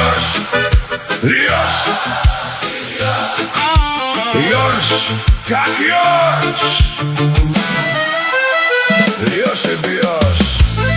Пьешь, льешь, льешь, как ешь, льешь и бьешь.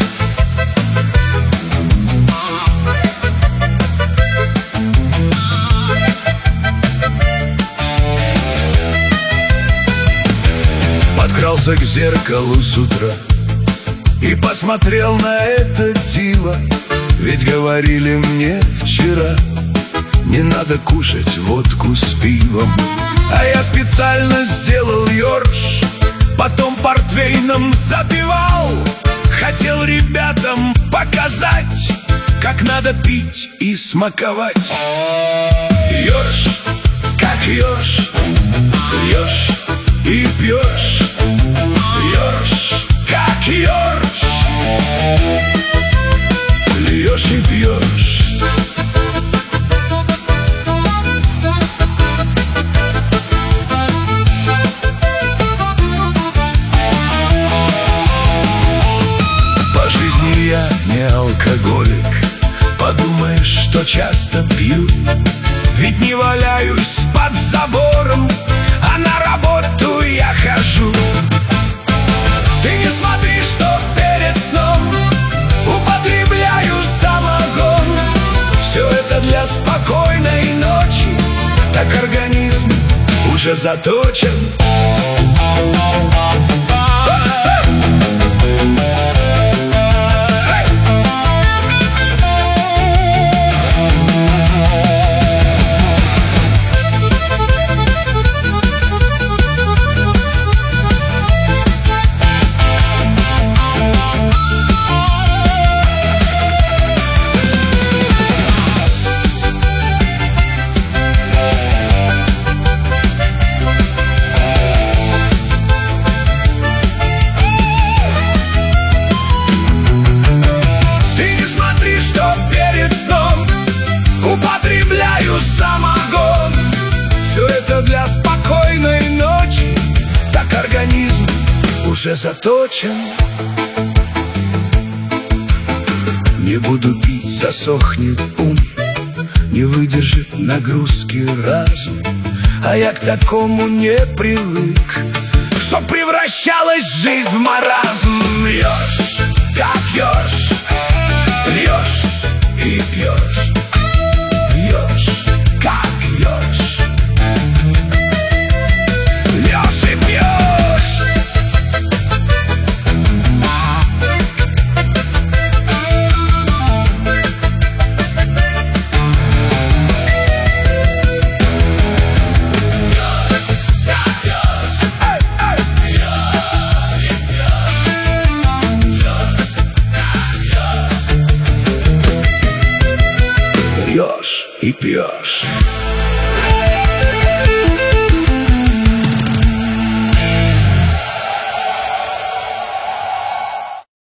Подкрался к зеркалу с утра и посмотрел на это диво. Ведь говорили мне вчера: не надо кушать водку с пивом. А я специально сделал ёрш, потом портвейном запивал. Хотел ребятам показать, как надо пить и смаковать. Ёрш, как ёрш, льешь и пьешь. Ёрш, как ёрш, льешь и пьешь. По жизни я не алкоголик, подумаешь, что часто пью. Ведь не валяюсь под забором, а на работу я хожу. Ты не смотри, что перед сном употребляю самогон. Все это для спокойной ночи, так организм уже заточен. Употребляю самогон. Все это для спокойной ночи, так организм уже заточен. Не буду пить, засохнет ум, не выдержит нагрузки разум. А я к такому не привык, что превращалась жизнь в маразм. Льешь, как ешь, льешь и пьешь. Ешь, как ешь, льешь и пьешь. Льешь и пьешь.